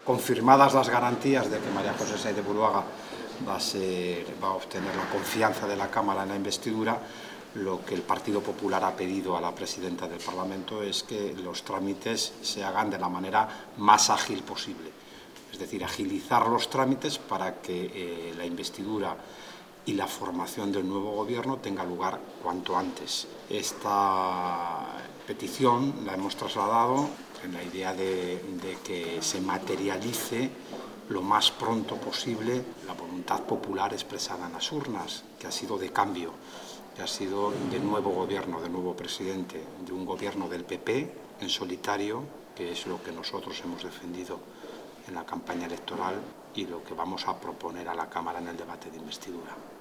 Confirmadas las garantías de que María José Sainz de Buruaga va a obtener la confianza de la Cámara en la investidura, lo que el Partido Popular ha pedido a la presidenta del Parlamento es que los trámites se hagan de la manera más ágil posible. Es decir, agilizar los trámites para que la investidura y la formación del nuevo gobierno tenga lugar cuanto antes. Esta petición la hemos trasladado en la idea de que se materialice lo más pronto posible la voluntad popular expresada en las urnas, que ha sido de cambio, que ha sido de nuevo gobierno, de nuevo presidente, de un gobierno del PP en solitario, que es lo que nosotros hemos defendido en la campaña electoral y lo que vamos a proponer a la Cámara en el debate de investidura.